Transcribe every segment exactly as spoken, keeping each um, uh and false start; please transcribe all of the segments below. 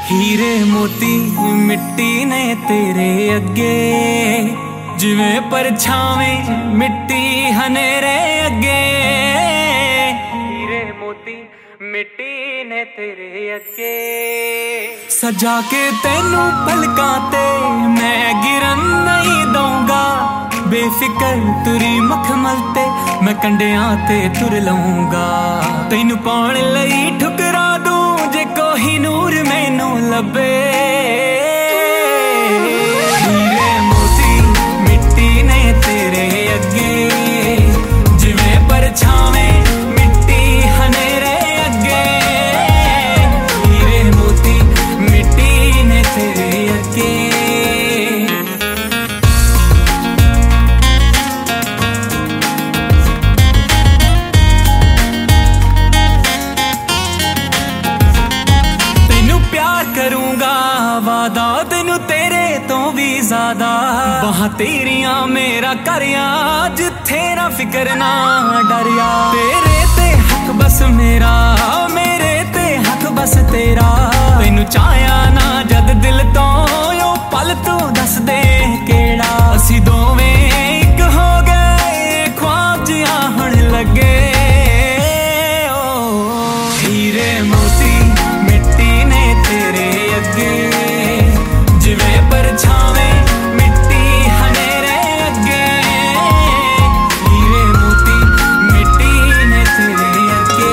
हीरे मोती मिट्टी ने तेरे अगे, जिवें परछावें मिट्टी हनेरे अगे। हीरे मोती मिट्टी ने तेरे अगे, सजा के तेनू पलकां ते मैं गिरन नहीं दूंगा। बेफिकर तुरी मखमल ते मैं कंडियां ते तुर लऊंगा। तेनू पाउण लई ठुकरा दूं जे कोही नूर मैनू लभे। हीरे मोती मिट्टी ने तेरे अगे, जिवें परछावें मिट्टी हनेरे अगे। हीरे मोती मिट्टी ने तेरे अगे। वादा तेनू तेरे तो भी ज्यादा, वहां तेरियां मेरा करया, जिथे ना फिक्र ना डरिया। तेरे ते हक बस मेरा, मेरे ते हक बस तेरा। तेनू चाहया ना जद दिल तो यो पल तू दस दे केड़ा। असी दोवें एक हो गए, ख्वाब जिहा हुण लगे। हीरे मोती मिट्टी ने तेरे अगे, जिवें परछावें मिट्टी हनेरे अगे। हीरे मोती मिट्टी ने तेरे अगे।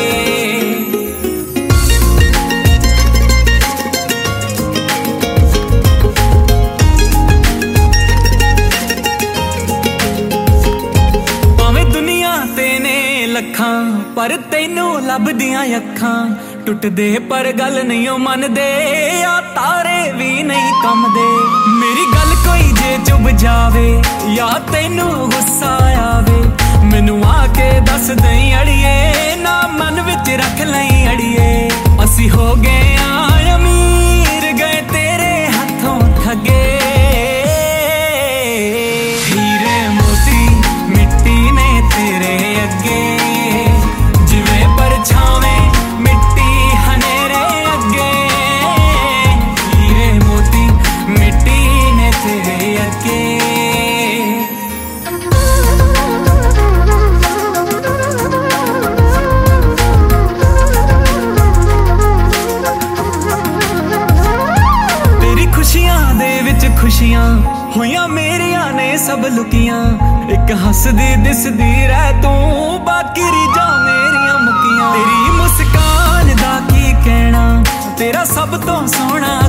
भावें दुनिया ते ने लखां, पर तैनू लभदियां अखां। टुटदे पर गल नहीं ओ मनदे, या तारे भी नहीं कमदे। मेरी गल कोई जे चुभ जावे, या तैनू गुस्सा आवे, मैनू आके दस दई अड़िए, ना मन विच रख लई अड़िए। असी हो गए अमीर, गए तेरे हथों ठगे। हीरे मोती मिट्टी ने तेरे अगे, जिवें परछावें खुशियां होइयां मेरियां ने सब लुकियां। एक हसदी दिसदी रह तू, बाकी रीजा मेरियां मुकियां। तेरी मुस्कान दा की कहना, तेरा सब तो सोहना